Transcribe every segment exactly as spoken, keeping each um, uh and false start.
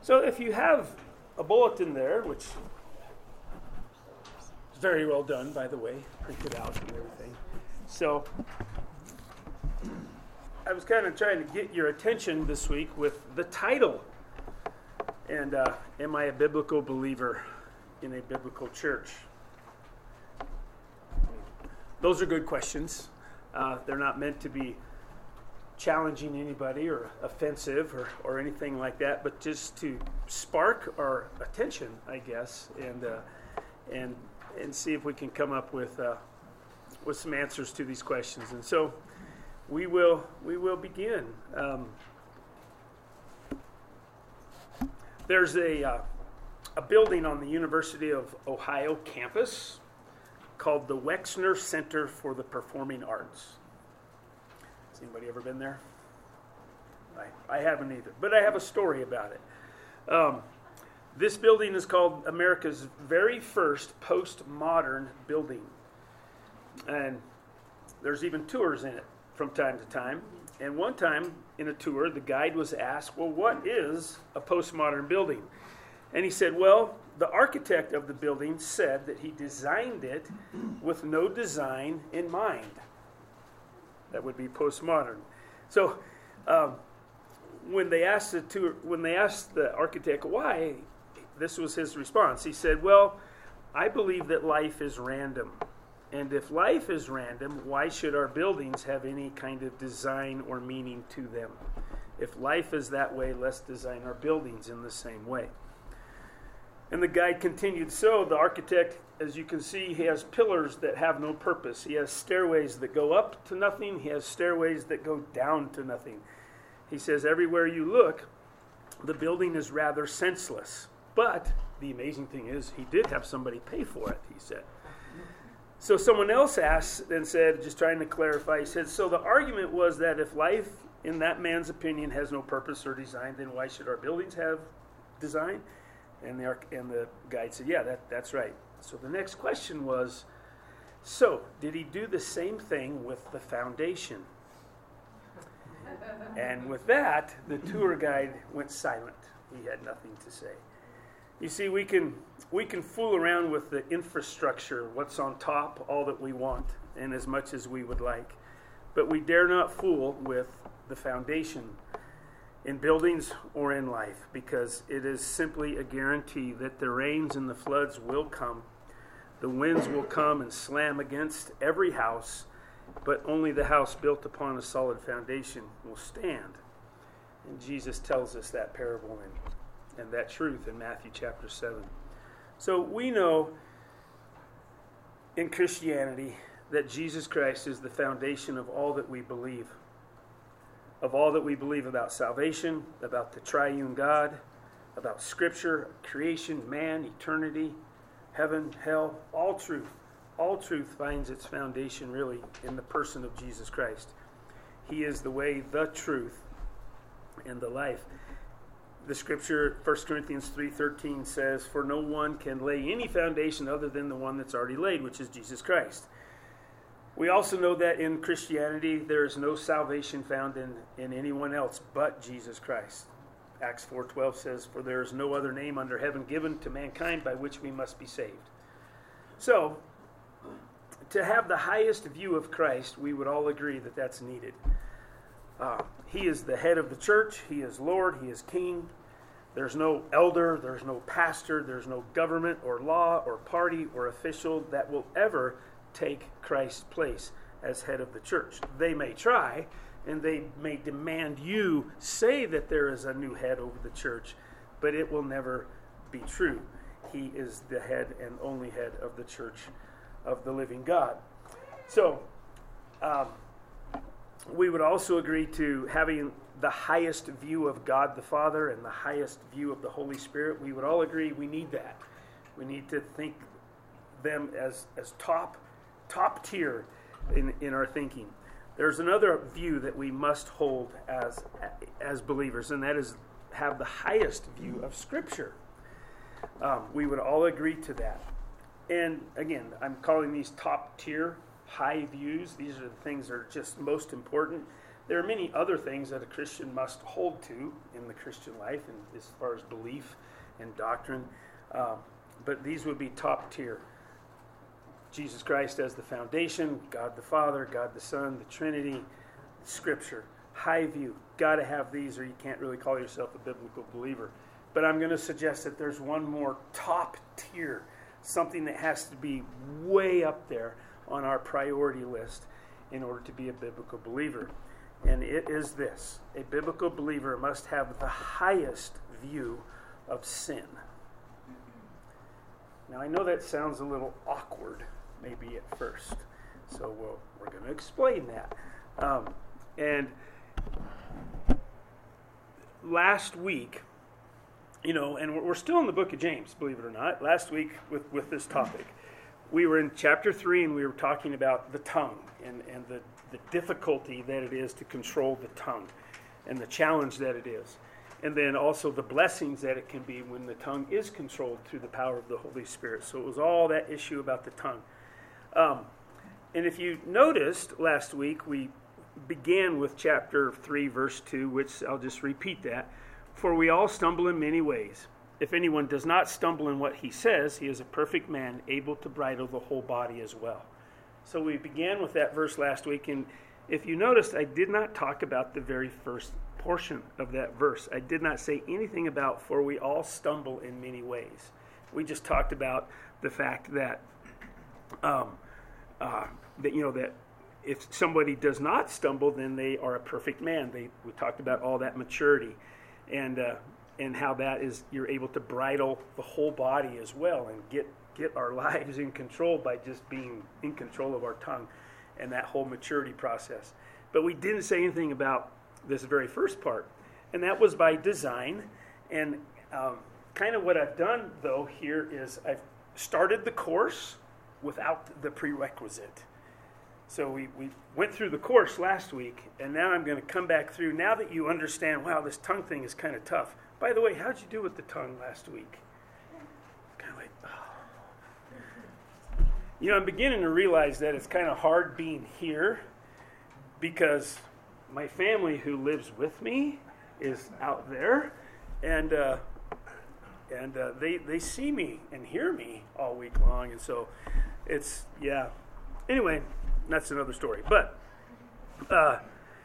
So if you have a bulletin there, which is very well done, by the way, printed out and everything. So I was kind of trying to get your attention this week with the title. And uh, am I a biblical believer in a biblical church? Those are good questions. Uh, they're not meant to be challenging anybody or offensive or, or anything like that, but just to spark our attention, I guess, and uh, and and see if we can come up with uh, with some answers to these questions. And so we will we will begin. Um, there's a uh, a building on the University of Ohio campus called the Wexner Center for the Performing Arts. Has anybody ever been there? I, I haven't either, but I have a story about it. Um, this building is called America's very first postmodern building. And there's even tours in it from time to time. And one time in a tour, the guide was asked, well, what is a postmodern building? And he said, well, the architect of the building said that he designed it with no design in mind. That would be postmodern. So, um, when they asked the tour, when they asked the architect why, this was his response. He said, "Well, I believe that life is random, and if life is random, why should our buildings have any kind of design or meaning to them? If life is that way, let's design our buildings in the same way." And the guide continued, so the architect, as you can see, he has pillars that have no purpose. He has stairways that go up to nothing. He has stairways that go down to nothing. He says, everywhere you look, the building is rather senseless. But the amazing thing is, he did have somebody pay for it, he said. So someone else asked and said, just trying to clarify, he said, so the argument was that if life, in that man's opinion, has no purpose or design, then why should our buildings have design? And the, and the guide said, yeah, that, that's right. So the next question was, so did he do the same thing with the foundation? And with that, the tour guide went silent. He had nothing to say. You see, we can we can fool around with the infrastructure, what's on top, all that we want, and as much as we would like. But we dare not fool with the foundation in buildings or in life, because it is simply a guarantee that the rains and the floods will come. The winds will come and slam against every house, but only the house built upon a solid foundation will stand. And Jesus tells us that parable and, and that truth in Matthew chapter seven. So we know in Christianity that Jesus Christ is the foundation of all that we believe. Of all that we believe about salvation, about the triune God, about Scripture, creation, man, eternity, heaven, hell, all truth. All truth finds its foundation really in the person of Jesus Christ. He is the way, the truth, and the life. The Scripture, First Corinthians three thirteen says, for no one can lay any foundation other than the one that's already laid, which is Jesus Christ. We also know that in Christianity, there is no salvation found in, in anyone else but Jesus Christ. Acts four twelve says, for there is no other name under heaven given to mankind by which we must be saved. So, to have the highest view of Christ, we would all agree that that's needed. Uh, he is the head of the church. He is Lord. He is King. There's no elder. There's no pastor. There's no government or law or party or official that will ever take Christ's place as head of the church. They may try, and they may demand you say that there is a new head over the church, but it will never be true. He is the head and only head of the church of the living God. So, um, we would also agree to having the highest view of God the Father and the highest view of the Holy Spirit. We would all agree we need that. We need to think them as, as top top tier in, in our thinking. There's another view that we must hold as as believers, and that is have the highest view of Scripture. Um, we would all agree to that. And again, I'm calling these top tier, high views. These are the things that are just most important. There are many other things that a Christian must hold to in the Christian life, and as far as belief and doctrine, um, but these would be top tier. Jesus Christ as the foundation, God the Father, God the Son, the Trinity, Scripture, high view. Got to have these, or you can't really call yourself a biblical believer. But I'm going to suggest that there's one more top tier, something that has to be way up there on our priority list in order to be a biblical believer. And it is this: a biblical believer must have the highest view of sin. Now, I know that sounds a little awkward, maybe at first, so we'll, we're going to explain that. Um, and last week, you know, and we're still in the book of James, believe it or not. Last week, with, with this topic, we were in chapter three, and we were talking about the tongue and, and the, the difficulty that it is to control the tongue and the challenge that it is. And then also the blessings that it can be when the tongue is controlled through the power of the Holy Spirit. So it was all that issue about the tongue. Um, and if you noticed last week, we began with chapter three, verse two, which I'll just repeat that. For we all stumble in many ways. If anyone does not stumble in what he says, he is a perfect man, able to bridle the whole body as well. So we began with that verse last week, and if you noticed, I did not talk about the very first portion of that verse. I did not say anything about for we all stumble in many ways. We just talked about the fact that um, uh, that you know that if somebody does not stumble, then they are a perfect man. They we talked about all that maturity, and uh, and how that is you're able to bridle the whole body as well and get get our lives in control by just being in control of our tongue and that whole maturity process. But we didn't say anything about this very first part, and that was by design. And um, kind of what I've done, though, here is I've started the course without the prerequisite. So we, we went through the course last week, and now I'm going to come back through. Now that you understand, wow, this tongue thing is kind of tough. By the way, how'd you do with the tongue last week? Kind of like, oh. You know, I'm beginning to realize that it's kind of hard being here because my family who lives with me is out there, and uh, and uh, they they see me and hear me all week long, and so it's yeah. Anyway, that's another story. But uh,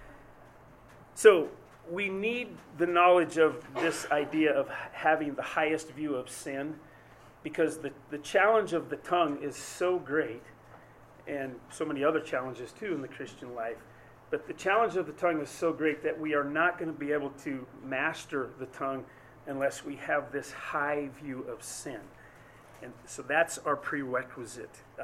so we need the knowledge of this idea of having the highest view of sin, because the the challenge of the tongue is so great, and so many other challenges too in the Christian life. But the challenge of the tongue is so great that we are not going to be able to master the tongue unless we have this high view of sin. And so that's our prerequisite. Um,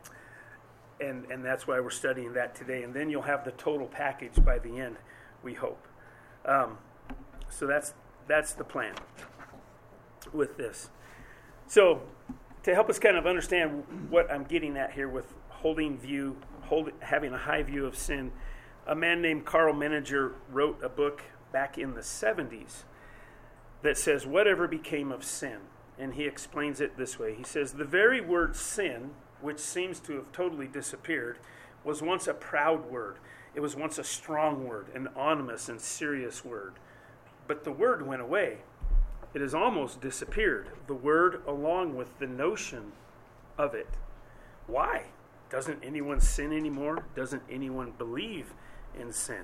and, and that's why we're studying that today. And then you'll have the total package by the end, we hope. Um, so that's that's the plan with this. So to help us kind of understand what I'm getting at here with holding view, hold, having a high view of sin, a man named Carl Menninger wrote a book back in the seventies that says, "Whatever became of sin?" And he explains it this way. He says, "The very word sin, which seems to have totally disappeared, was once a proud word. It was once a strong word, an ominous and serious word. But the word went away. It has almost disappeared, the word along with the notion of it. Why? Doesn't anyone sin anymore? Doesn't anyone believe in sin?"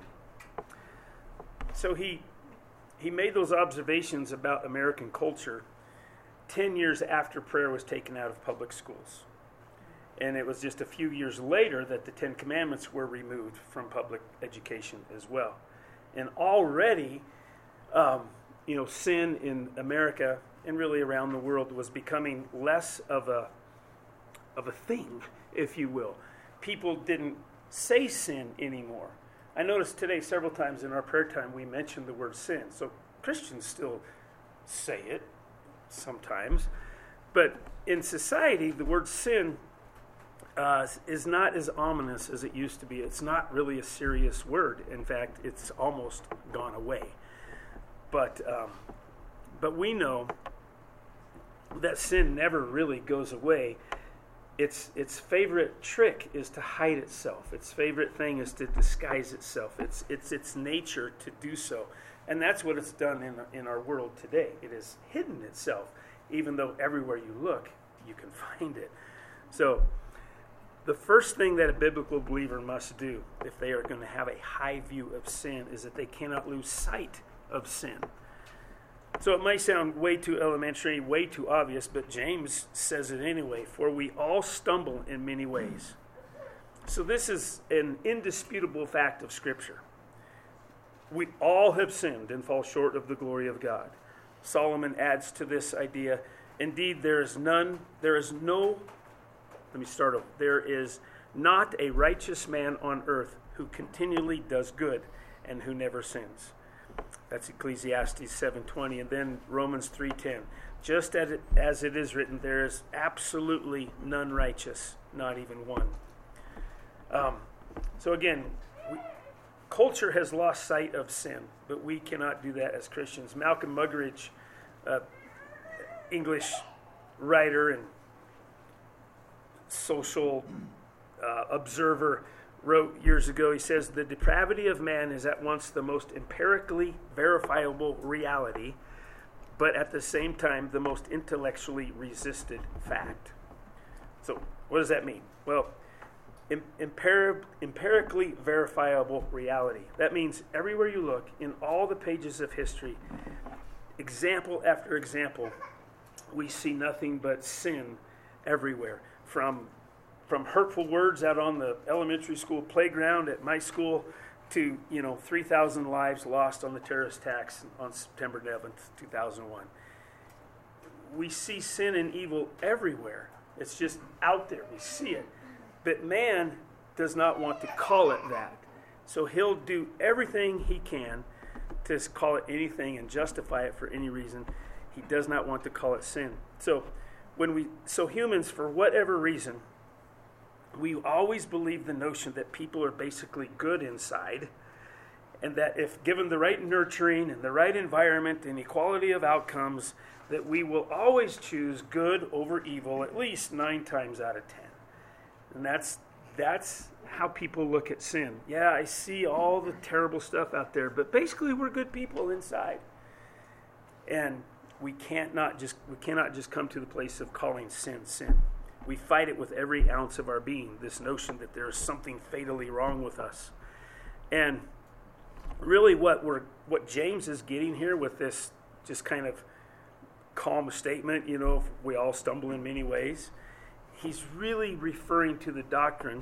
So he he made those observations about American culture ten years after prayer was taken out of public schools. And it was just a few years later that the Ten Commandments were removed from public education as well. And already, um, you know, sin in America and really around the world was becoming less of a of a thing, if you will. People didn't say sin anymore. I noticed today several times in our prayer time we mentioned the word sin. So Christians still say it sometimes. But in society, the word sin uh, is not as ominous as it used to be. It's not really a serious word. In fact, it's almost gone away. But um, but we know that sin never really goes away its its favorite trick is to hide itself. Its favorite thing is to disguise itself. It's it's its nature to do so. And that's what it's done in in our world today. It has hidden itself, even though everywhere you look, you can find it. So the first thing that a biblical believer must do if they are going to have a high view of sin is that they cannot lose sight of sin. So it might sound way too elementary, way too obvious, but James says it anyway, for we all stumble in many ways. So this is an indisputable fact of Scripture. We all have sinned and fall short of the glory of God. Solomon adds to this idea, indeed there is none, there is no, let me start over, there is not a righteous man on earth who continually does good and who never sins. That's Ecclesiastes seven twenty, and then Romans three ten. Just as it, as it is written, there is absolutely none righteous, not even one. Um, so again, we, culture has lost sight of sin, but we cannot do that as Christians. Malcolm Muggeridge, uh, English writer and social uh, observer, wrote years ago, he says, the depravity of man is at once the most empirically verifiable reality, but at the same time the most intellectually resisted fact. So what does that mean? Well, empir- empirically verifiable reality. That means everywhere you look, in all the pages of history, example after example, we see nothing but sin everywhere. From From hurtful words out on the elementary school playground at my school to, you know, three thousand lives lost on the terrorist attacks on September eleventh, two thousand one. We see sin and evil everywhere. It's just out there. We see it. But man does not want to call it that. So he'll do everything he can to call it anything and justify it for any reason. He does not want to call it sin. So when we, so humans, for whatever reason, we always believe the notion that people are basically good inside, and that if given the right nurturing and the right environment and equality of outcomes, that we will always choose good over evil at least nine times out of ten. And that's that's how people look at sin. Yeah, I see all the terrible stuff out there, but basically we're good people inside. And we can't not just we cannot just come to the place of calling sin sin. We fight it with every ounce of our being, this notion that there is something fatally wrong with us. And really what we're what James is getting here with this just kind of calm statement, you know, we all stumble in many ways, he's really referring to the doctrine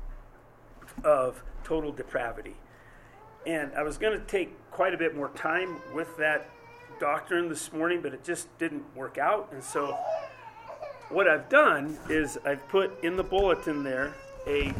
of total depravity. And I was going to take quite a bit more time with that doctrine this morning, but it just didn't work out. And so what I've done is I've put in the bulletin there a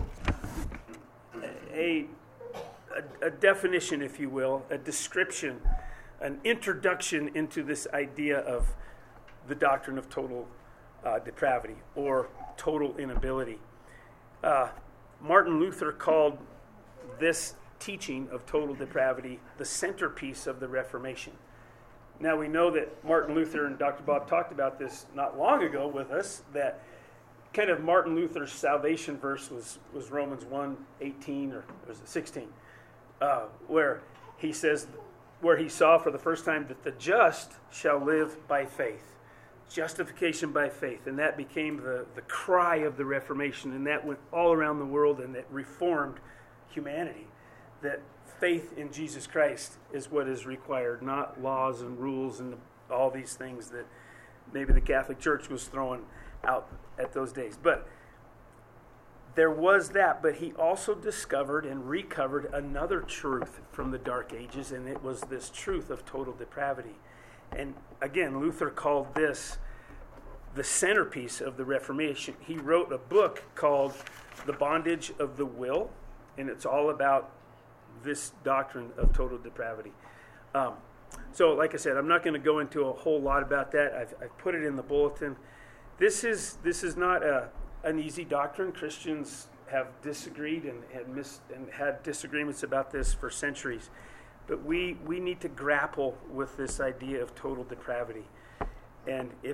a, a, a definition, if you will, a description, an introduction into this idea of the doctrine of total uh, depravity or total inability. Uh, Martin Luther called this teaching of total depravity the centerpiece of the Reformation. Now we know that Martin Luther and Doctor Bob talked about this not long ago with us, that kind of Martin Luther's salvation verse was, was Romans one eighteen or was it sixteen, uh, where he says, where he saw for the first time that the just shall live by faith. Justification by faith. And that became the, the cry of the Reformation, and that went all around the world, and it reformed humanity. That faith in Jesus Christ is what is required, not laws and rules and all these things that maybe the Catholic Church was throwing out at those days. But there was that, but he also discovered and recovered another truth from the Dark Ages, and it was this truth of total depravity. And again, Luther called this the centerpiece of the Reformation. He wrote a book called The Bondage of the Will, and it's all about this doctrine of total depravity. Um, so, like I said, I'm not going to go into a whole lot about that. I've, I've put it in the bulletin. This is this is not a an easy doctrine. Christians have disagreed and had missed and had disagreements about this for centuries. But we, we need to grapple with this idea of total depravity. And if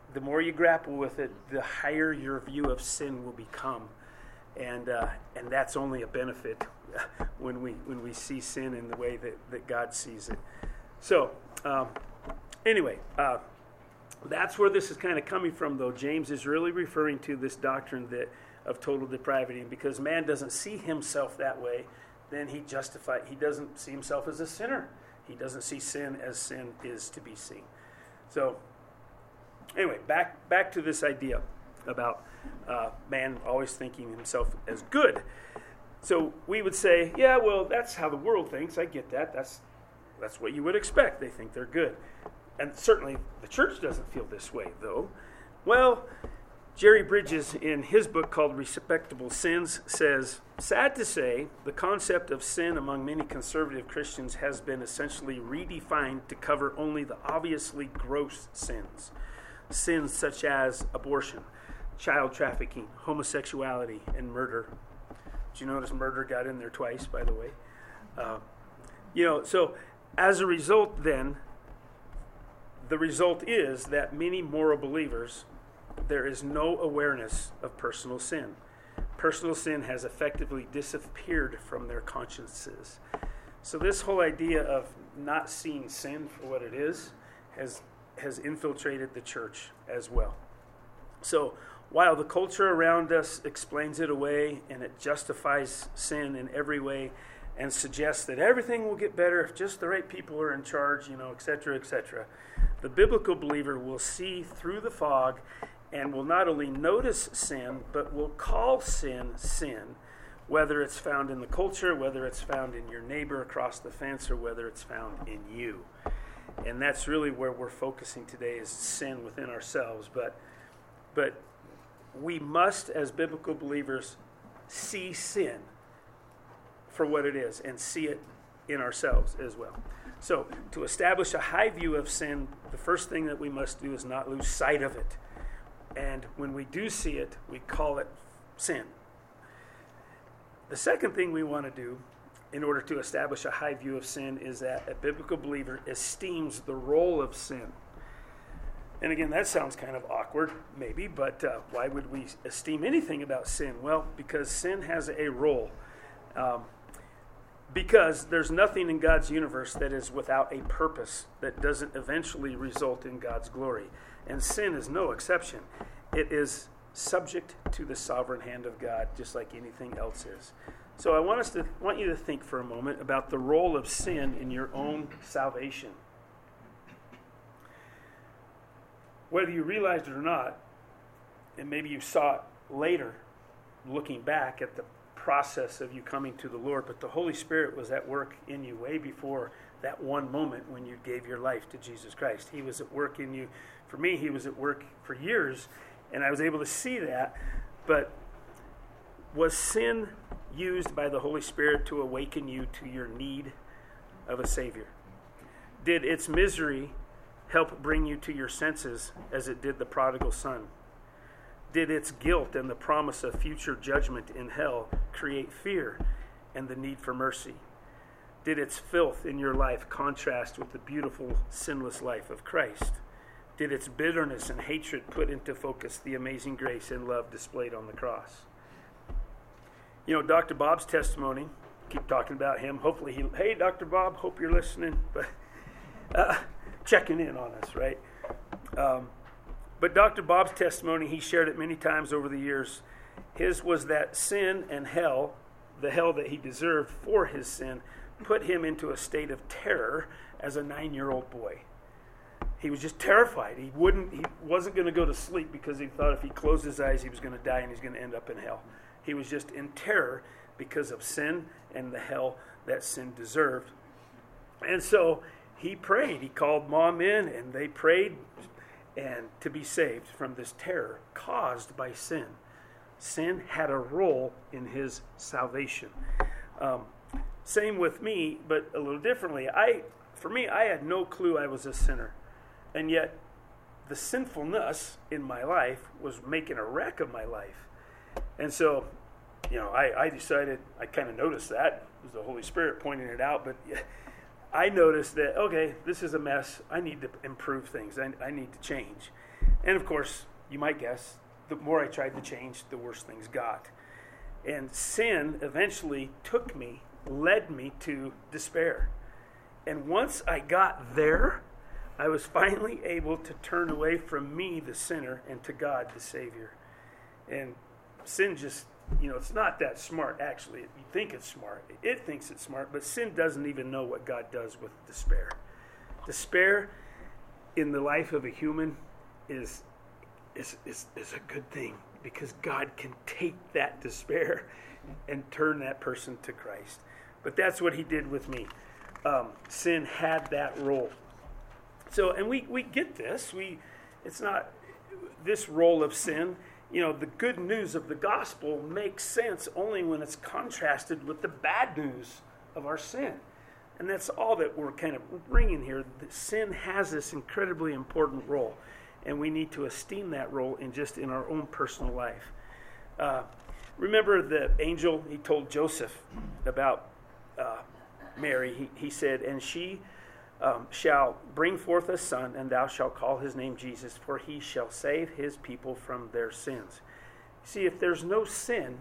the more you grapple with it, the higher your view of sin will become. And uh, and that's only a benefit when we when we see sin in the way that, that God sees it. So, um, anyway, uh, that's where this is kind of coming from, though. James is really referring to this doctrine that of total depravity. And because man doesn't see himself that way, then he justify he doesn't see himself as a sinner. He doesn't see sin as sin is to be seen. So, anyway, back back to this idea about uh, man always thinking himself as good. So we would say, yeah, well, that's how the world thinks. I get that. That's that's what you would expect. They think they're good. And certainly the church doesn't feel this way, though. Well, Jerry Bridges, in his book called Respectable Sins, says, sad to say, the concept of sin among many conservative Christians has been essentially redefined to cover only the obviously gross sins. Sins such as abortion, child trafficking, homosexuality, and murder. Did you notice murder got in there twice, by the way? Uh, you know, so as a result, then, the result is that many moral believers, there is no awareness of personal sin. Personal sin has effectively disappeared from their consciences. So this whole idea of not seeing sin for what it is has has infiltrated the church as well. So while the culture around us explains it away and it justifies sin in every way and suggests that everything will get better if just the right people are in charge, you know, et cetera, et cetera, the biblical believer will see through the fog and will not only notice sin, but will call sin sin, whether it's found in the culture, whether it's found in your neighbor across the fence, or whether it's found in you. And that's really where we're focusing today, is sin within ourselves. But but we must, as biblical believers, see sin for what it is and see it in ourselves as well. So to establish a high view of sin, the first thing that we must do is not lose sight of it. And when we do see it, we call it sin. The second thing we want to do in order to establish a high view of sin is that a biblical believer esteems the role of sin. And again, that sounds kind of awkward, maybe, but uh, why would we esteem anything about sin? Well, because sin has a role. Um, because there's nothing in God's universe that is without a purpose that doesn't eventually result in God's glory. And sin is no exception. It is subject to the sovereign hand of God, just like anything else is. So I want us to want you to think for a moment about the role of sin in your own salvation. Whether you realized it or not, and maybe you saw it later, looking back at the process of you coming to the Lord, but the Holy Spirit was at work in you way before that one moment when you gave your life to Jesus Christ. He was at work in you. For me, he was at work for years, and I was able to see that. But was sin used by the Holy Spirit to awaken you to your need of a Savior? Did its misery help bring you to your senses as it did the prodigal son? Did its guilt and the promise of future judgment in hell create fear and the need for mercy? Did its filth in your life contrast with the beautiful, sinless life of Christ? Did its bitterness and hatred put into focus the amazing grace and love displayed on the cross? You know, Doctor Bob's testimony, keep talking about him. Hopefully he, hey, Doctor Bob, hope you're listening, but uh, checking in on us, right? Um, but Doctor Bob's testimony, he shared it many times over the years. His was that sin and hell, the hell that he deserved for his sin, put him into a state of terror as a nine-year-old boy. He was just terrified. He wouldn't. He wasn't going to go to sleep because he thought if he closed his eyes, he was going to die and he's going to end up in hell. He was just in terror because of sin and the hell that sin deserved. And so he prayed. He called mom in, and they prayed and to be saved from this terror caused by sin. Sin had a role in his salvation. Um, same with me, but a little differently. I, for me, I had no clue I was a sinner. And yet, the sinfulness in my life was making a wreck of my life. And so, you know, I, I decided, I kind of noticed that. It was the Holy Spirit pointing it out. But I noticed that, okay, this is a mess. I need to improve things. I, I need to change. And of course, you might guess, the more I tried to change, the worse things got. And sin eventually took me, led me to despair. And once I got there, I was finally able to turn away from me, the sinner, and to God, the Savior. And sin just, you know, it's not that smart, actually. You think it's smart. It thinks it's smart, but sin doesn't even know what God does with despair. Despair in the life of a human is, is, is, is a good thing, because God can take that despair and turn that person to Christ. But that's what he did with me. Um, sin had that role. So, and we, we get this. We, it's not this role of sin. You know, the good news of the gospel makes sense only when it's contrasted with the bad news of our sin. And that's all that we're kind of bringing here. That sin has this incredibly important role, and we need to esteem that role in just in our own personal life. Uh, remember the angel, he told Joseph about uh, Mary. He, he said, and she um, shall bring forth a son, and thou shalt call his name Jesus, for he shall save his people from their sins. See, if there's no sin,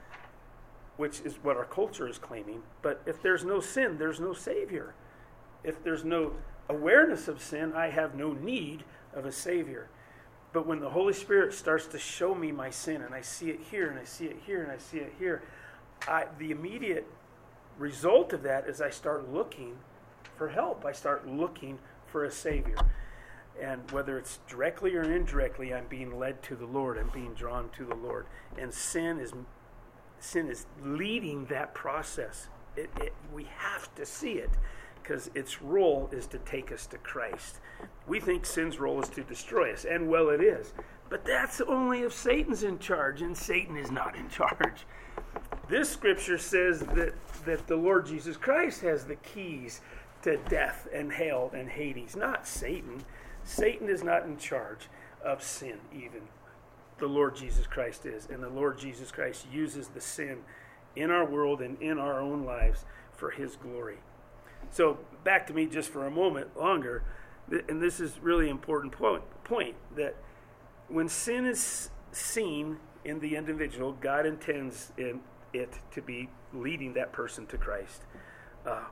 which is what our culture is claiming, but if there's no sin, there's no Savior. If there's no awareness of sin, I have no need of a Savior. But when the Holy Spirit starts to show me my sin, and I see it here, and I see it here, and I see it here, I, the immediate result of that is I start looking for help. I start looking for a Savior. And whether it's directly or indirectly, I'm being led to the Lord. I'm being drawn to the Lord. And sin is sin is leading that process. It, it, we have to see it, because its role is to take us to Christ. We think sin's role is to destroy us, and well, it is. But that's only if Satan's in charge, and Satan is not in charge. This scripture says that, that the Lord Jesus Christ has the keys to death and hell and Hades, not Satan. Satan is not in charge of sin even. The Lord Jesus Christ is. And the Lord Jesus Christ uses the sin in our world and in our own lives for his glory. So back to me just for a moment longer, and this is really important point, point that when sin is seen in the individual, God intends in it to be leading that person to Christ. Uh,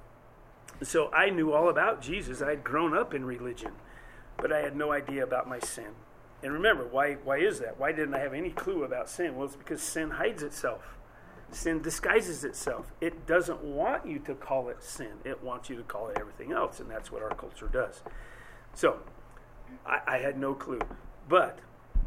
so I knew all about Jesus. I had grown up in religion, but I had no idea about my sin. And remember, why why is that? Why didn't I have any clue about sin? Well, it's because sin hides itself. Sin disguises itself. It doesn't want you to call it sin. It wants you to call it everything else, and that's what our culture does. So, I, I had no clue. But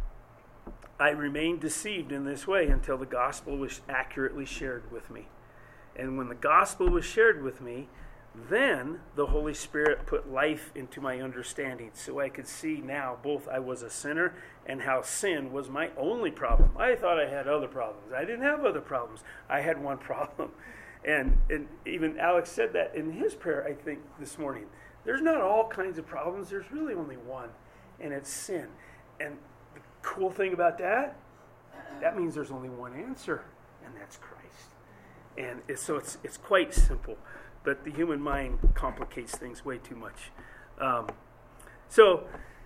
I remained deceived in this way until the gospel was accurately shared with me. And when the gospel was shared with me, then the Holy Spirit put life into my understanding, so I could see now both I was a sinner and how sin was my only problem. I thought I had other problems. I didn't have other problems. I had one problem. And, and even Alex said that in his prayer, I think, this morning. There's not all kinds of problems. There's really only one, and it's sin. And the cool thing about that, that means there's only one answer, and that's Christ. And it's, so it's it's quite simple. But the human mind complicates things way too much. Um, so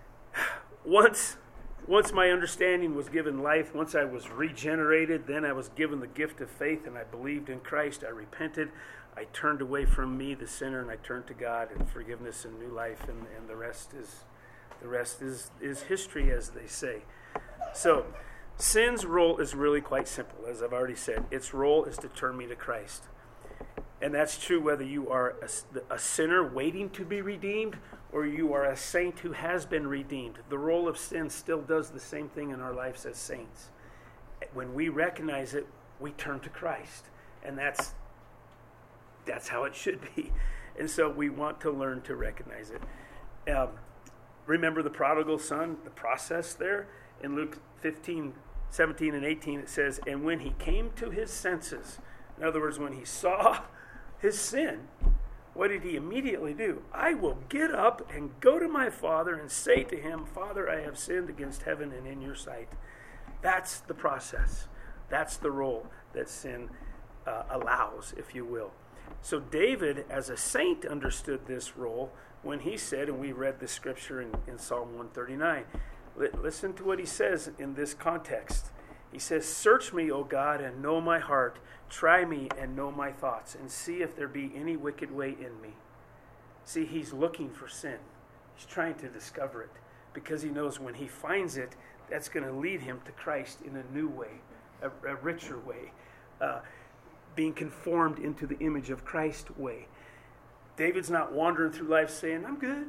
once once my understanding was given life, once I was regenerated, then I was given the gift of faith, and I believed in Christ. I repented. I turned away from me, the sinner, and I turned to God and forgiveness and new life, and, and the rest is the rest is, is history, as they say. So sin's role is really quite simple, as I've already said. Its role is to turn me to Christ. And that's true whether you are a, a sinner waiting to be redeemed or you are a saint who has been redeemed. The role of sin still does the same thing in our lives as saints. When we recognize it, we turn to Christ. And that's that's how it should be. And so we want to learn to recognize it. Um, remember the prodigal son, the process there? In Luke fifteen, seventeen, and eighteen, it says, and when he came to his senses, in other words, when he saw his sin, what did he immediately do? I will get up and go to my father and say to him, Father, I have sinned against heaven and in your sight. That's the process. That's the role that sin uh, allows, if you will. So David, as a saint, understood this role when he said, and we read the scripture in, in Psalm one thirty-nine. Listen to what he says in this context. He says, "Search me, O God, and know my heart. Try me and know my thoughts, and see if there be any wicked way in me." See, he's looking for sin. He's trying to discover it because he knows when he finds it, that's going to lead him to Christ in a new way, a, a richer way, uh, being conformed into the image of Christ way. David's not wandering through life saying, "I'm good,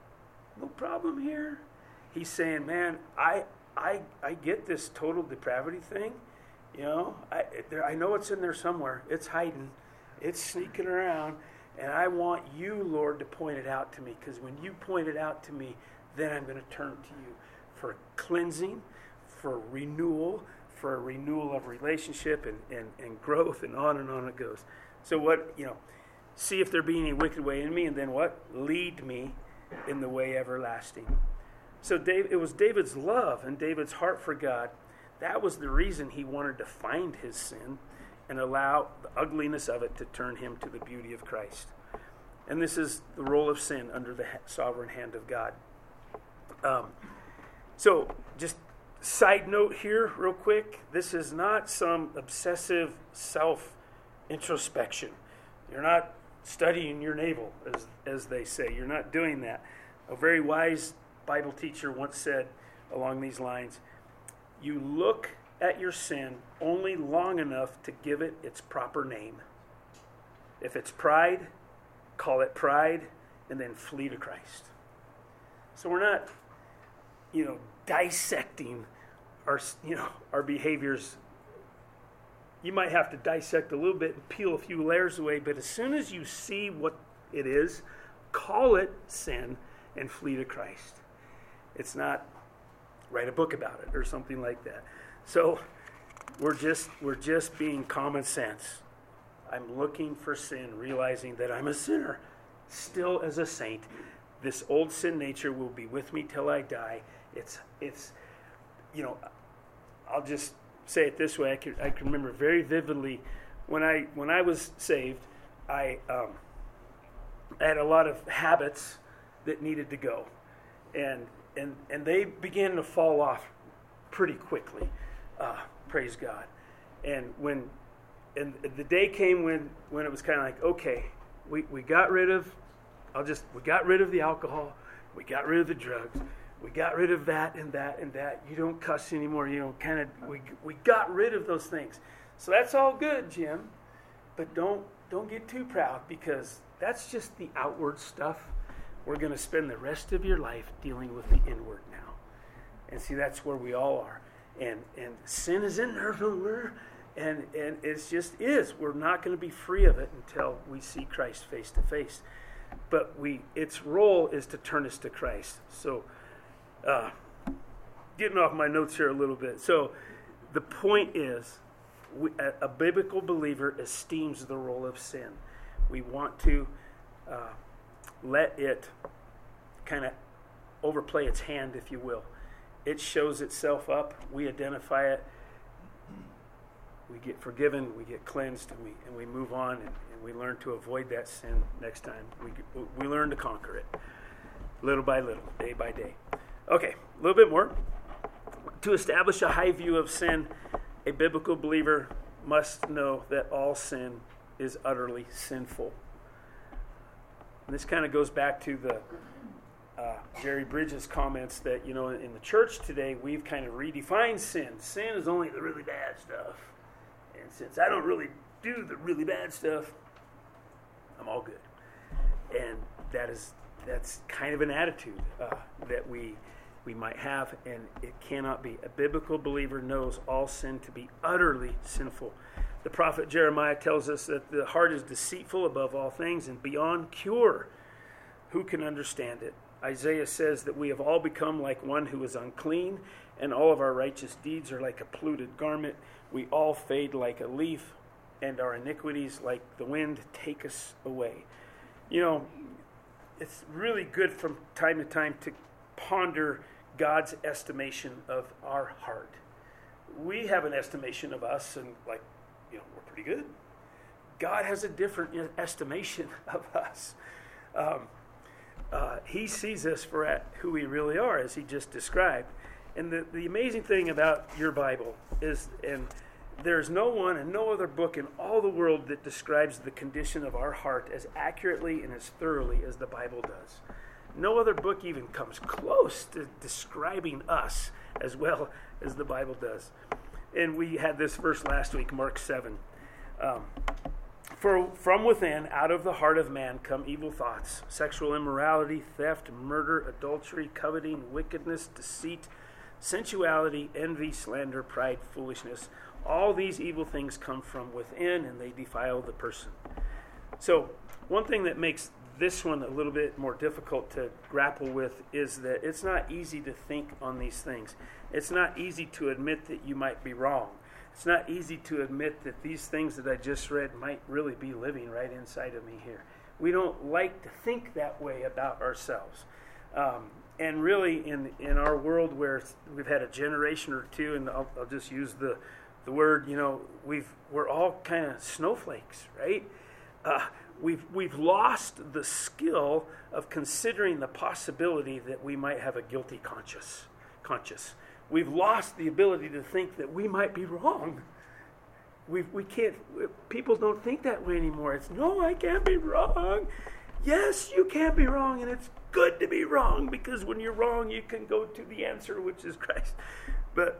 no problem here." He's saying, man, I I I get this total depravity thing. You know, I there, I know it's in there somewhere. It's hiding. It's sneaking around. And I want you, Lord, to point it out to me. Because when you point it out to me, then I'm going to turn to you for cleansing, for renewal, for a renewal of relationship and, and, and growth, and on and on it goes. So what, you know, see if there be any wicked way in me, and then what? Lead me in the way everlasting. So Dave, it was David's love and David's heart for God. That was the reason he wanted to find his sin and allow the ugliness of it to turn him to the beauty of Christ. And this is the role of sin under the sovereign hand of God. Um, so just side note here real quick. This is not some obsessive self-introspection. You're not studying your navel, as, as they say. You're not doing that. A very wise Bible teacher once said along these lines, you look at your sin only long enough to give it its proper name. If it's pride, call it pride, and then flee to Christ. So we're not, you know, dissecting our, you know, our behaviors. You might have to dissect a little bit and peel a few layers away, but as soon as you see what it is, call it sin and flee to Christ. It's not write a book about it or something like that. So we're just we're just being common sense. I'm looking for sin, realizing that I'm a sinner, still as a saint. This old sin nature will be with me till I die. It's it's you know, I'll just say it this way. I can I can remember very vividly when I when I was saved, I um, I had a lot of habits that needed to go, and and and they began to fall off pretty quickly. Uh, praise God. And when and the day came when, when it was kind of like, okay, we, we got rid of I'll just we got rid of the alcohol, we got rid of the drugs, we got rid of that and that and that. You don't cuss anymore. You know, kind of we we got rid of those things. So that's all good, Jim. But don't don't get too proud, because that's just the outward stuff. We're going to spend the rest of your life dealing with the inward now. And see, that's where we all are. And and sin is in there somewhere. And and it's just is. We're not going to be free of it until we see Christ face to face. But we its role is to turn us to Christ. So uh, getting off my notes here a little bit. So the point is, we, a, a biblical believer esteems the role of sin. We want to uh, let it kind of overplay its hand, if you will. It shows itself up. We identify it. We get forgiven. We get cleansed, and we and we move on, and, and we learn to avoid that sin next time. We we learn to conquer it, little by little, day by day. Okay, a little bit more. To establish a high view of sin, a biblical believer must know that all sin is utterly sinful. And this kind of goes back to the uh, Jerry Bridges' comments that, you know, in the church today, we've kind of redefined sin. Sin is only the really bad stuff. And since I don't really do the really bad stuff, I'm all good. And that is that's kind of an attitude uh, that we we might have, and it cannot be. A biblical believer knows all sin to be utterly sinful. The prophet Jeremiah tells us that the heart is deceitful above all things and beyond cure. Who can understand it? Isaiah says that we have all become like one who is unclean, and all of our righteous deeds are like a polluted garment. We all fade like a leaf, and our iniquities, like the wind, take us away. You know, it's really good from time to time to ponder God's estimation of our heart. We have an estimation of us, and like, you know, we're pretty good. God has a different estimation of us. Um, uh, he sees us for at who we really are, as he just described. And the, the amazing thing about your Bible is, and there's no one and no other book in all the world that describes the condition of our heart as accurately and as thoroughly as the Bible does. No other book even comes close to describing us as well as the Bible does. And we had this verse last week, Mark seven. Um, For from within, out of the heart of man, come evil thoughts, sexual immorality, theft, murder, adultery, coveting, wickedness, deceit, sensuality, envy, slander, pride, foolishness. All these evil things come from within, and they defile the person. So one thing that makes this one a little bit more difficult to grapple with is that it's not easy to think on these things. It's not easy to admit that you might be wrong. It's not easy to admit that these things that I just read might really be living right inside of me here. We don't like to think that way about ourselves. Um, and really, in, in our world where we've had a generation or two, and I'll, I'll just use the, the word, you know, we've, we're all kind of snowflakes, right? Uh, we've, we've lost the skill of considering the possibility that we might have a guilty conscience. conscience. We've lost the ability to think that we might be wrong. We we can't. People don't think that way anymore. It's no, I can't be wrong. Yes, you can't be wrong, and it's good to be wrong because when you're wrong, you can go to the answer, which is Christ. But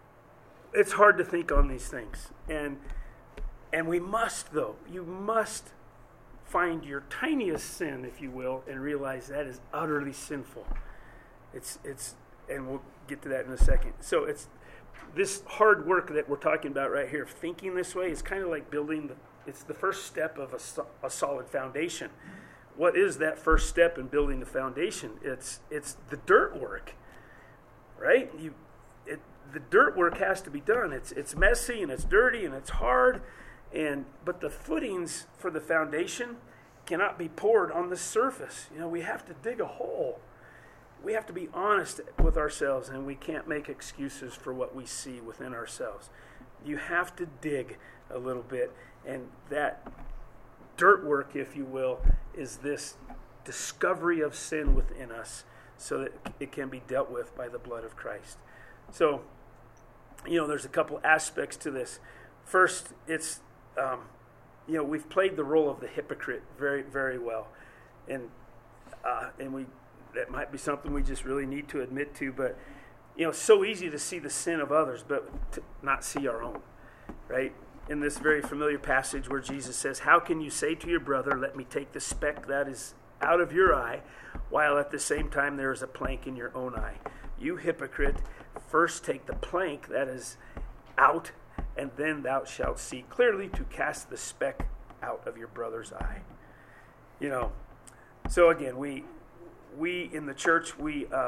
it's hard to think on these things, and and we must though. You must find your tiniest sin, if you will, and realize that is utterly sinful. It's it's. And we'll get to that in a second. So it's this hard work that we're talking about right here. Thinking this way is kind of like building, the, it's the first step of a, a solid foundation. What is that first step in building the foundation? It's it's the dirt work, right? You, it, the dirt work has to be done. It's it's messy and it's dirty and it's hard, and but the footings for the foundation cannot be poured on the surface. You know, we have to dig a hole. We have to be honest with ourselves, and we can't make excuses for what we see within ourselves. You have to dig a little bit, and that dirt work, if you will, is this discovery of sin within us so that it can be dealt with by the blood of Christ. So, you know, there's a couple aspects to this. First, it's, um, you know, we've played the role of the hypocrite very, very well, and uh, and we that might be something we just really need to admit to, but, you know, it's so easy to see the sin of others, but to not see our own, right? In this very familiar passage where Jesus says, how can you say to your brother, let me take the speck that is out of your eye, while at the same time there is a plank in your own eye? You hypocrite, first take the plank that is out, and then thou shalt see clearly to cast the speck out of your brother's eye. You know, so again, we... We in the church, we uh,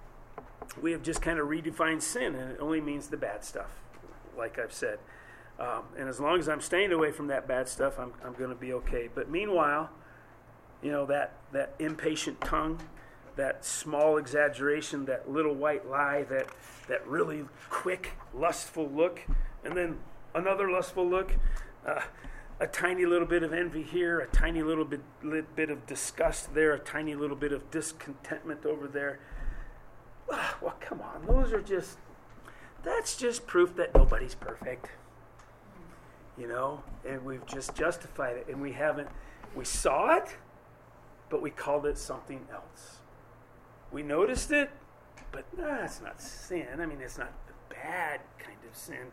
we have just kind of redefined sin, and it only means the bad stuff, like I've said. Um, and as long as I'm staying away from that bad stuff, I'm I'm going to be okay. But meanwhile, you know, that that impatient tongue, that small exaggeration, that little white lie, that that really quick lustful look, and then another lustful look. Uh, A tiny little bit of envy here, a tiny little bit, little bit of disgust there, a tiny little bit of discontentment over there. Ah, well, come on. Those are just, that's just proof that nobody's perfect. You know, and we've just justified it. And we haven't, we saw it, but we called it something else. We noticed it, but nah, it's not sin. I mean, it's not the bad kind of sin.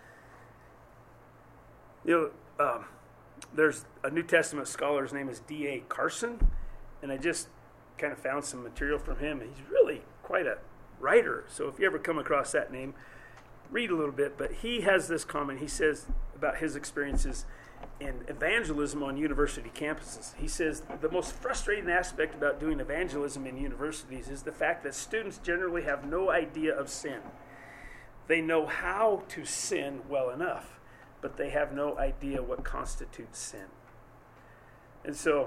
You know, Um, there's a New Testament scholar, his name is D A Carson, and I just kind of found some material from him. He's really quite a writer, so if you ever come across that name, read a little bit. But he has this comment. He says about his experiences in evangelism on university campuses. He says the most frustrating aspect about doing evangelism in universities is the fact that students generally have no idea of sin. They know how to sin well enough, but they have no idea what constitutes sin. And so,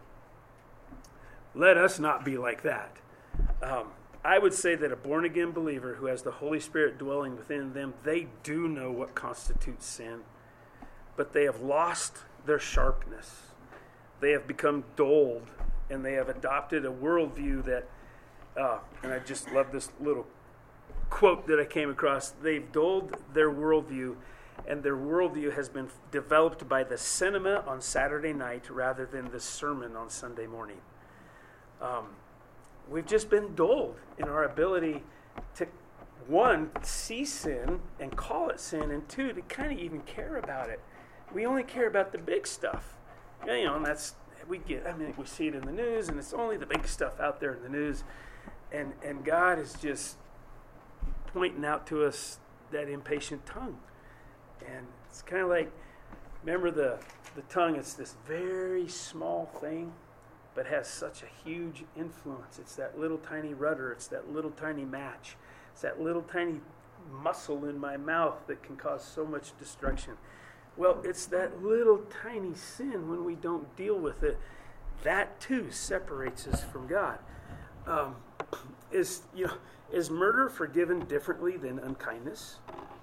let us not be like that. Um, I would say that a born-again believer who has the Holy Spirit dwelling within them, they do know what constitutes sin, but they have lost their sharpness. They have become dulled, and they have adopted a worldview that, uh, and I just love this little quote that I came across. They've dulled their worldview, and their worldview has been developed by the cinema on Saturday night rather than the sermon on Sunday morning. Um, we've just been dulled in our ability to, one, see sin and call it sin, and two, to kind of even care about it. We only care about the big stuff. You know, and that's, we get, I mean, we see it in the news, and it's only the big stuff out there in the news. And, and God is just pointing out to us that impatient tongue. And it's kind of like, remember the, the tongue, it's this very small thing, but has such a huge influence. It's that little tiny rudder. It's that little tiny match. It's that little tiny muscle in my mouth that can cause so much destruction. Well, it's that little tiny sin when we don't deal with it. That too separates us from God. Um, is you know is murder forgiven differently than unkindness?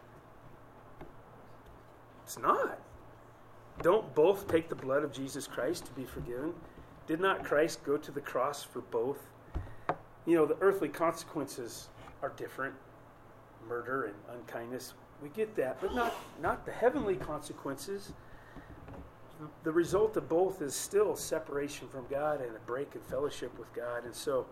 It's not. Don't both take the blood of Jesus Christ to be forgiven? Did not Christ go to the cross for both? You know, the earthly consequences are different. Murder and unkindness, we get that, but not, not the heavenly consequences. The result of both is still separation from God and a break in fellowship with God. And so,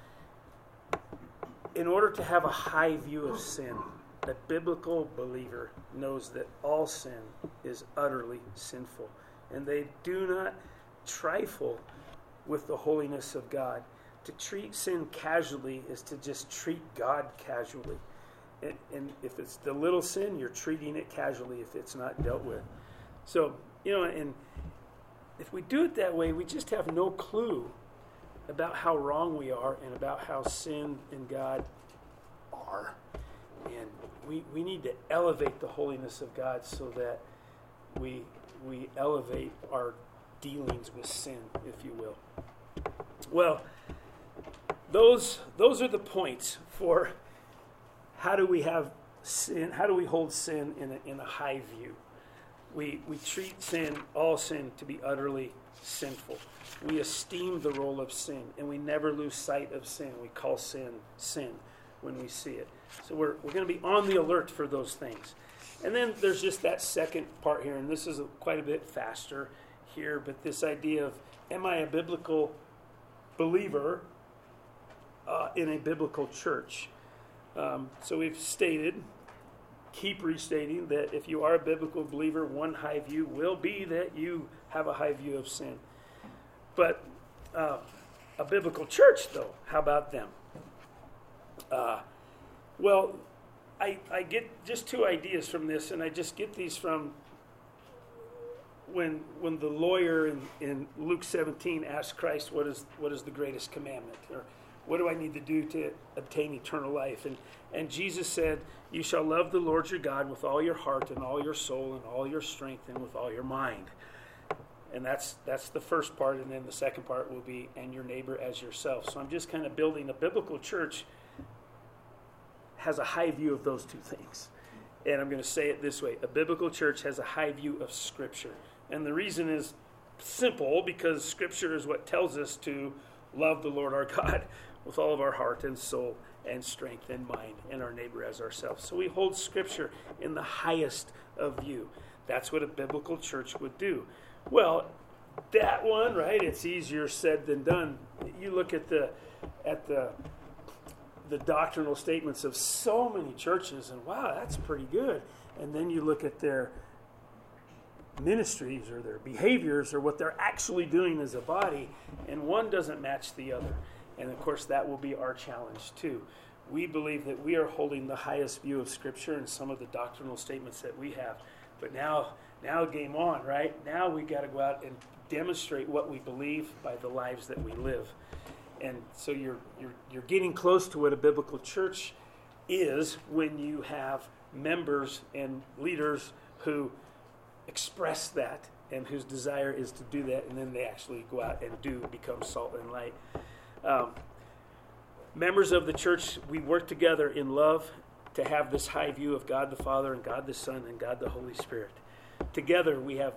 in order to have a high view of sin, a biblical believer knows that all sin is utterly sinful. And they do not trifle with the holiness of God. To treat sin casually is to just treat God casually. And, and if it's the little sin, you're treating it casually if it's not dealt with. So, you know, and if we do it that way, we just have no clue about how wrong we are and about how sin and God are. And we we need to elevate the holiness of God so that we we elevate our dealings with sin, if you will. Well, those those are the points for how do we have sin, how do we hold sin in a, in a high view? We we treat sin, all sin, to be utterly sinful. We esteem the role of sin, and we never lose sight of sin. We call sin sin when we see it. So we're we're going to be on the alert for those things. And then there's just that second part here, and this is a, quite a bit faster here, but this idea of, am I a biblical believer uh, in a biblical church? Um, so we've stated, keep restating, that if you are a biblical believer, one high view will be that you have a high view of sin. But uh, a biblical church, though, how about them? Uh, well, I, I get just two ideas from this, and I just get these from when when the lawyer in, in Luke seventeen asked Christ, what is what is the greatest commandment? Or what do I need to do to obtain eternal life? And and Jesus said, you shall love the Lord your God with all your heart and all your soul and all your strength and with all your mind. And that's that's the first part, and then the second part will be, and your neighbor as yourself. So I'm just kind of building a biblical church has a high view of those two things. And I'm going to say it this way. A biblical church has a high view of Scripture. And the reason is simple, because Scripture is what tells us to love the Lord our God with all of our heart and soul and strength and mind, and our neighbor as ourselves. So we hold Scripture in the highest of view. That's what a biblical church would do. Well, that one, right, it's easier said than done. You look at the at the the doctrinal statements of so many churches, and wow, that's pretty good. And then you look at their ministries or their behaviors or what they're actually doing as a body, and one doesn't match the other. And of course, that will be our challenge too. We believe that we are holding the highest view of Scripture and some of the doctrinal statements that we have. But now, now game on, right? Now we got to go out and demonstrate what we believe by the lives that we live. And so you're you're you're getting close to what a biblical church is when you have members and leaders who express that and whose desire is to do that, and then they actually go out and do become salt and light. Um, members of the church, we work together in love to have this high view of God the Father and God the Son and God the Holy Spirit. Together we have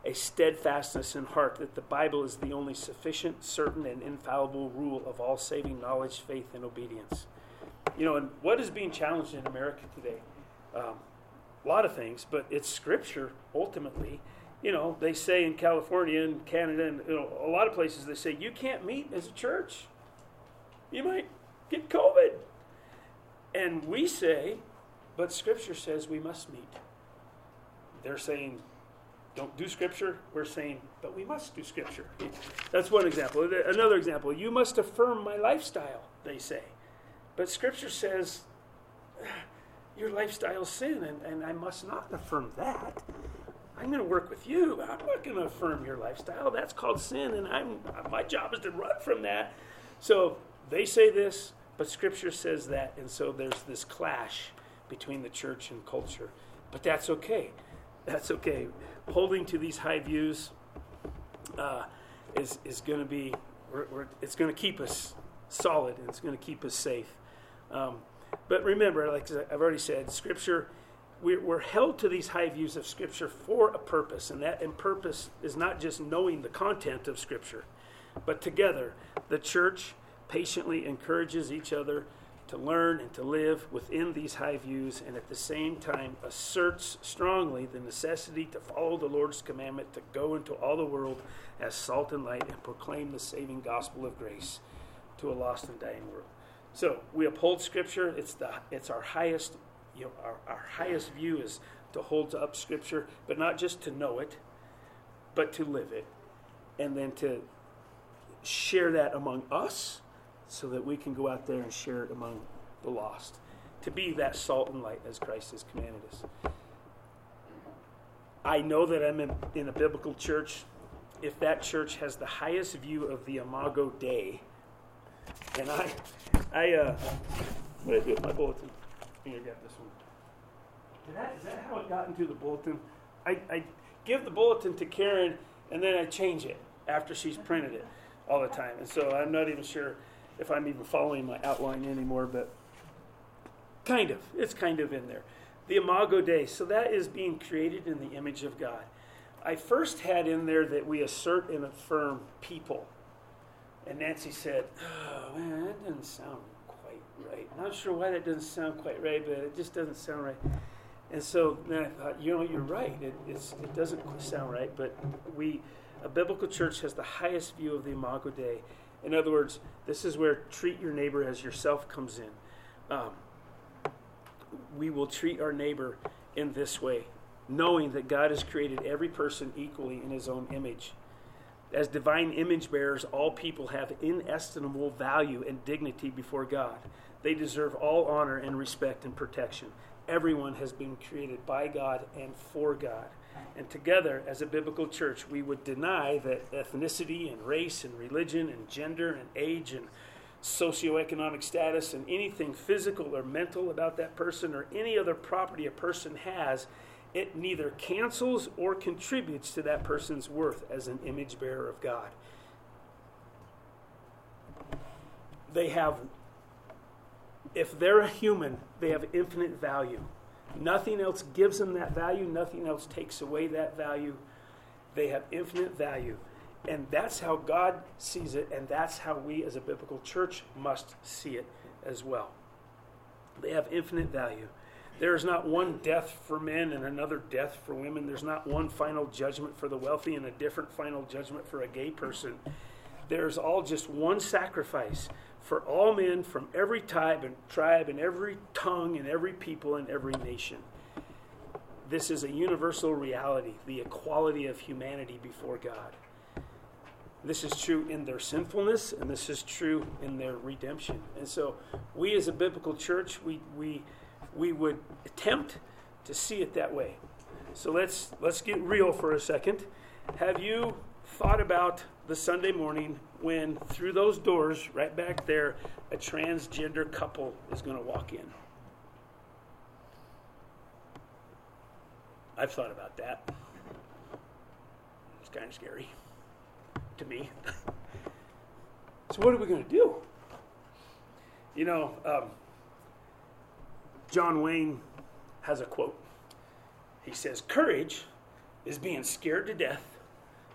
a steadfastness in heart that the Bible is the only sufficient, certain, and infallible rule of all saving knowledge, faith, and obedience. You know, and what is being challenged in America today? Um, a lot of things, but it's Scripture ultimately. You know, they say in California and Canada and you know, a lot of places, they say, you can't meet as a church. You might get COVID. And we say, but Scripture says we must meet. They're saying, don't do Scripture. We're saying, but we must do Scripture. That's one example. Another example, you must affirm my lifestyle, they say. But Scripture says, your lifestyle is sin, and, and I must not affirm that. I'm going to work with you. I'm not going to affirm your lifestyle. That's called sin, and I'm my job is to run from that. So they say this, but Scripture says that, and so there's this clash between the church and culture. But that's okay. That's okay. Holding to these high views uh, is is going to be. We're, we're, it's going to keep us solid, and it's going to keep us safe. Um, but remember, like I've already said, Scripture. We're, we're held to these high views of Scripture for a purpose, and that and purpose is not just knowing the content of Scripture, but together the church patiently encourages each other to learn and to live within these high views, and at the same time asserts strongly the necessity to follow the Lord's commandment to go into all the world as salt and light and proclaim the saving gospel of grace to a lost and dying world. So we uphold Scripture. It's the it's our highest, you know, our, our highest view is to hold up Scripture, but not just to know it, but to live it, and then to share that among us, so that we can go out there and share it among the lost, to be that salt and light as Christ has commanded us. I know that I'm in, in a biblical church. If that church has the highest view of the Imago Dei, and I, I, uh, what did I do with my bulletin? Here, I got this one. Did that, is that how it got into the bulletin? I, I give the bulletin to Karen, and then I change it after she's printed it all the time. And so I'm not even sure if I'm even following my outline anymore, but kind of. It's kind of in there. The Imago Dei. So that is being created in the image of God. I first had in there that we assert and affirm people. And Nancy said, oh, man, that doesn't sound quite right. Not sure why that doesn't sound quite right, but it just doesn't sound right. And so then I thought, you know, you're right. It, it's, it doesn't sound right, but we, a biblical church has the highest view of the Imago Dei. In other words, this is where treat your neighbor as yourself comes in. Um, we will treat our neighbor in this way, knowing that God has created every person equally in his own image. As divine image bearers, all people have inestimable value and dignity before God. They deserve all honor and respect and protection. Everyone has been created by God and for God. And together, as a biblical church, we would deny that ethnicity and race and religion and gender and age and socioeconomic status and anything physical or mental about that person or any other property a person has, it neither cancels or contributes to that person's worth as an image bearer of God. They have, if they're a human, they have infinite value. Nothing else gives them that value. Nothing else takes away that value. They have infinite value. And that's how God sees it, and that's how we as a biblical church must see it as well. They have infinite value. There is not one death for men and another death for women. There's not one final judgment for the wealthy and a different final judgment for a gay person. There's all just one sacrifice for all men from every tribe and tribe and every tongue and every people and every nation. This is a universal reality, the equality of humanity before God. This is true in their sinfulness, and this is true in their redemption. And so we as a biblical church, we we we would attempt to see it that way. So let's let's get real for a second. Have you thought about the Sunday morning when through those doors right back there a transgender couple is going to walk in? I've thought about that. It's kind of scary to me. So what are we going to do? You know, um, John Wayne has a quote. He says, "Courage is being scared to death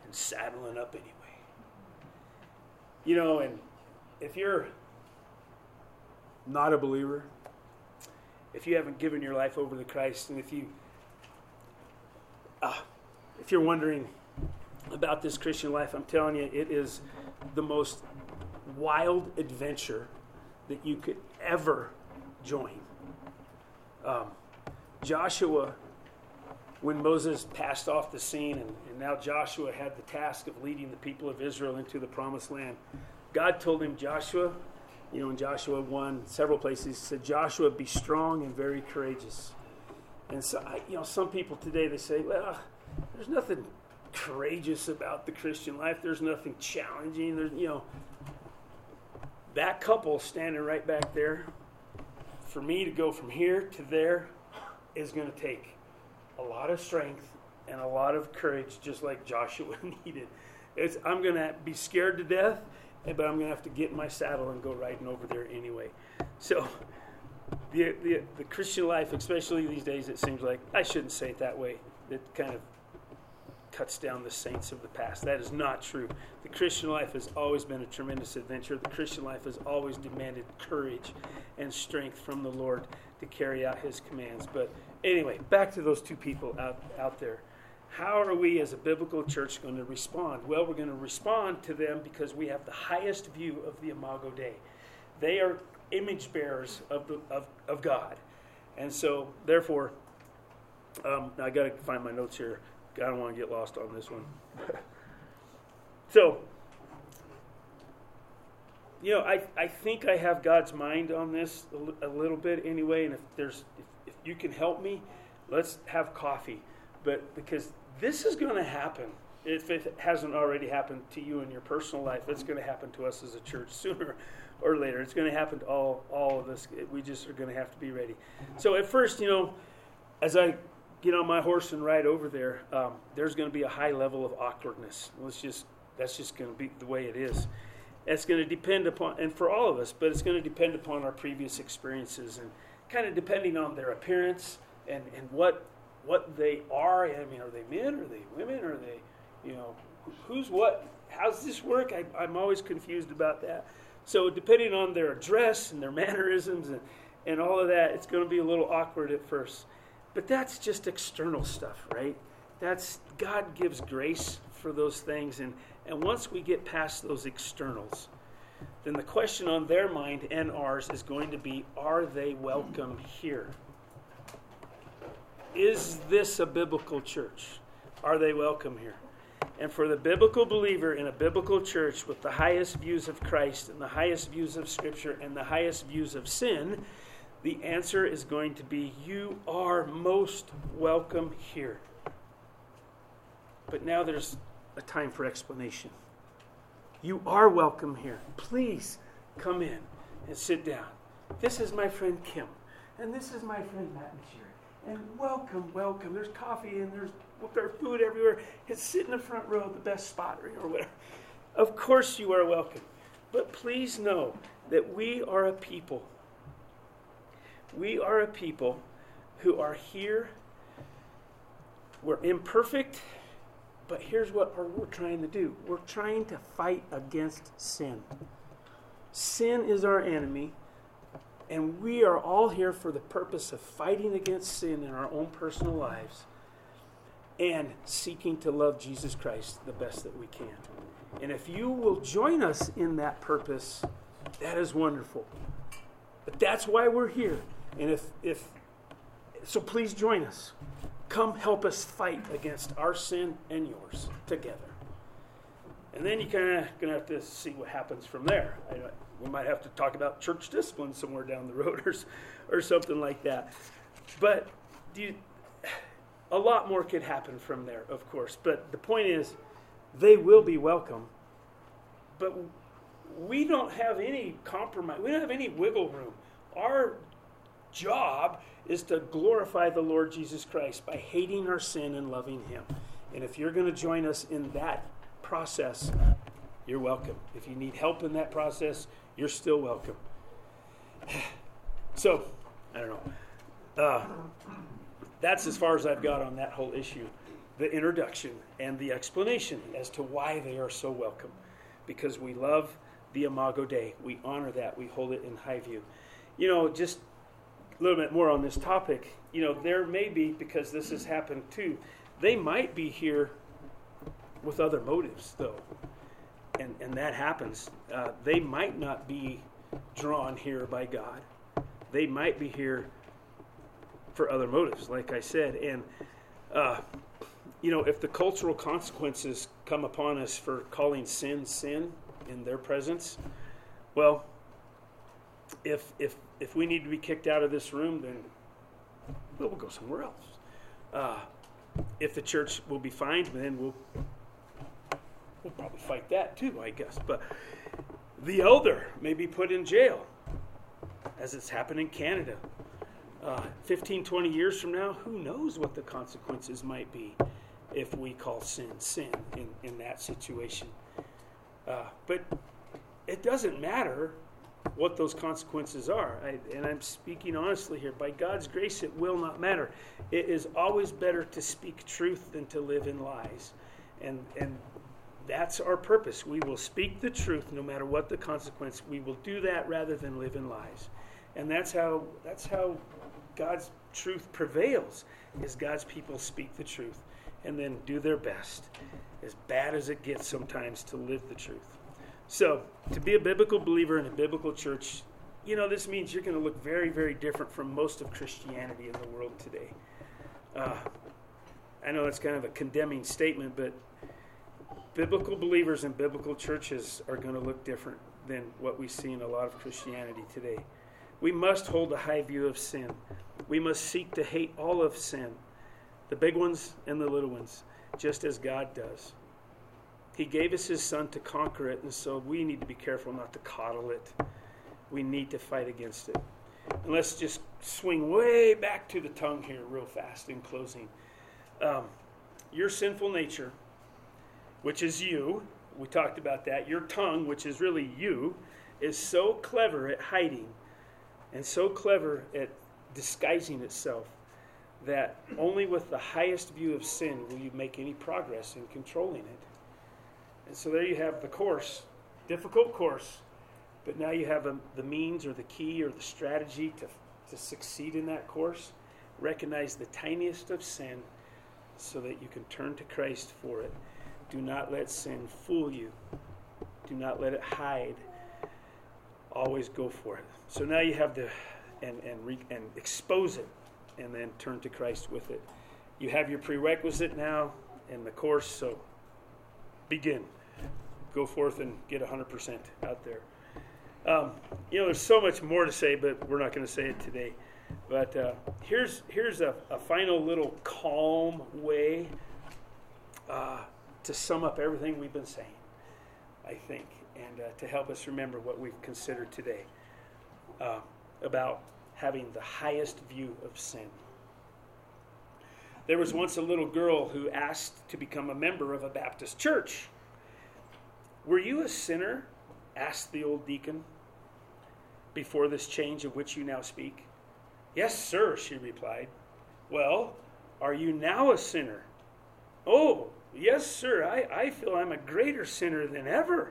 and saddling up anyway. You know, and if you're not a believer, if you haven't given your life over to Christ, and if you, uh, if you're wondering about this Christian life, I'm telling you, it is the most wild adventure that you could ever join. Um, Joshua, when Moses passed off the scene, and, and now Joshua had the task of leading the people of Israel into the promised land, God told him, Joshua, you know, in Joshua one, several places, he said, Joshua, be strong and very courageous. And so, I, you know, some people today, they say, well, there's nothing courageous about the Christian life. There's nothing challenging. There's, you know, that couple standing right back there, for me to go from here to there is going to take a lot of strength and a lot of courage, just like Joshua needed. It's, I'm going to be scared to death, but I'm going to have to get in my saddle and go riding over there anyway. So the, the the Christian life, especially these days, it seems like, I shouldn't say it that way, it kind of cuts down the saints of the past. That is not true. The Christian life has always been a tremendous adventure. The Christian life has always demanded courage and strength from the Lord to carry out his commands. But anyway, back to those two people out, out there. How are we as a biblical church going to respond? Well, we're going to respond to them because we have the highest view of the Imago Dei. They are image bearers of, the, of, of God. And so, therefore, um, I got to find my notes here. I don't want to get lost on this one. So, you know, I, I think I have God's mind on this a, a little bit anyway, and if there's if, if you can help me, let's have coffee. But because this is going to happen, if it hasn't already happened to you in your personal life, it's going to happen to us as a church sooner or later. It's going to happen to all, all of us. We just are going to have to be ready. So at first, you know, as I get on my horse and ride over there, um, there's going to be a high level of awkwardness. Let's just that's just going to be the way it is. It's going to depend upon, and for all of us, but it's going to depend upon our previous experiences and kind of depending on their appearance and, and what what they are. I mean, are they men? Are they women? Are they, you know, who's what? How's this work? I, I'm always confused about that. So depending on their dress and their mannerisms and, and all of that, it's going to be a little awkward at first. But that's just external stuff, right? That's God gives grace for those things. And, and once we get past those externals, then the question on their mind and ours is going to be, are they welcome here? Is this a biblical church? Are they welcome here? And for the biblical believer in a biblical church with the highest views of Christ and the highest views of Scripture and the highest views of sin, the answer is going to be, you are most welcome here. But now there's a time for explanation. You are welcome here. Please come in and sit down. This is my friend Kim, and this is my friend Matt and Sherry. And welcome, welcome. There's coffee and there's there's food everywhere. It's sit in the front row, the best spot, or whatever. Of course you are welcome. But please know that we are a people. We are a people who are here. We're imperfect, but here's what we're trying to do. We're trying to fight against sin. Sin is our enemy. And we are all here for the purpose of fighting against sin in our own personal lives and seeking to love Jesus Christ the best that we can. And if you will join us in that purpose, that is wonderful. But that's why we're here. And if, if so please join us. Come help us fight against our sin and yours together. And then you kind of going to have to see what happens from there. I, we might have to talk about church discipline somewhere down the road or, or something like that. But do you, a lot more could happen from there, of course. But the point is, they will be welcome. But we don't have any compromise. We don't have any wiggle room. Our job is to glorify the Lord Jesus Christ by hating our sin and loving Him. And if you're going to join us in that process, you're welcome. If you need help in that process, you're still welcome. So, I don't know. Uh, that's as far as I've got on that whole issue. the introduction and the explanation as to why they are so welcome. Because we love the Imago Dei. We honor that. We hold it in high view. You know, just a little bit more on this topic. You know, there may be, because this has happened too, they might be here with other motives, though. And, and that happens. Uh, they might not be drawn here by God. They might be here for other motives, like I said. And, uh, you know, if the cultural consequences come upon us for calling sin, sin in their presence, well, if if if we need to be kicked out of this room, then we'll go somewhere else. Uh, if the church will be fined, then we'll we'll probably fight that too, I guess. But the elder may be put in jail, as it's happened in Canada. Uh, fifteen, twenty years from now, who knows what the consequences might be if we call sin sin in, in that situation. Uh, but it doesn't matter what those consequences are. I, and I'm speaking honestly here. By God's grace, it will not matter. It is always better to speak truth than to live in lies. And and that's our purpose. We will speak the truth no matter what the consequence. We will do that rather than live in lies. And that's how that's how God's truth prevails, is God's people speak the truth and then do their best, as bad as it gets sometimes, to live the truth. So, to be a biblical believer in a biblical church, you know, this means you're going to look very, very different from most of Christianity in the world today. Uh, I know it's kind of a condemning statement, but biblical believers in biblical churches are going to look different than what we see in a lot of Christianity today. We must hold a high view of sin. We must seek to hate all of sin, the big ones and the little ones, just as God does. He gave us his son to conquer it, and so we need to be careful not to coddle it. We need to fight against it. And let's just swing way back to the tongue here real fast in closing. Um, your sinful nature, which is you, we talked about that. Your tongue, which is really you, is so clever at hiding and so clever at disguising itself that only with the highest view of sin will you make any progress in controlling it. And so there you have the course, difficult course, but now you have a, the means or the key or the strategy to, to succeed in that course. Recognize the tiniest of sin so that you can turn to Christ for it. Do not let sin fool you. Do not let it hide. Always go for it. So now you have the, and, and, re, and expose it, and then turn to Christ with it. You have your prerequisite now in the course, so begin. Go forth and get one hundred percent out there. Um, you know, there's so much more to say, but we're not going to say it today. But uh, here's here's a, a final little calm way uh, to sum up everything we've been saying, I think, and uh, to help us remember what we've considered today uh, about having the highest view of sin. There was once a little girl who asked to become a member of a Baptist church. "Were you a sinner?" asked the old deacon, "before this change of which you now speak?" "Yes, sir," she replied. "Well, are you now a sinner?" "Oh, yes, sir, I, I feel I'm a greater sinner than ever."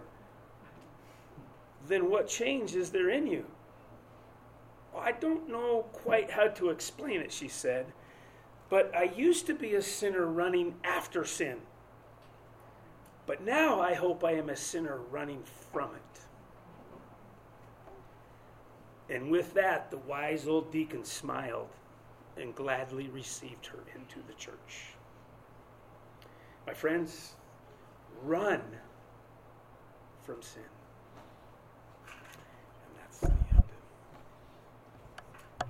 "Then what change is there in you?" "Well, I don't know quite how to explain it," she said, "but I used to be a sinner running after sin. But now I hope I am a sinner running from it." And with that, the wise old deacon smiled and gladly received her into the church. My friends, run from sin.